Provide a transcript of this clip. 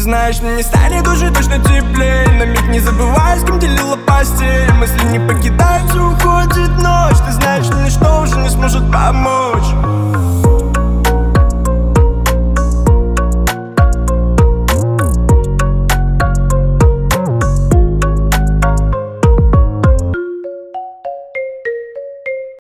знаешь, мне не станет уже точно теплее. На миг не забывай, с кем делила постель. Мысли не покидают, все уходит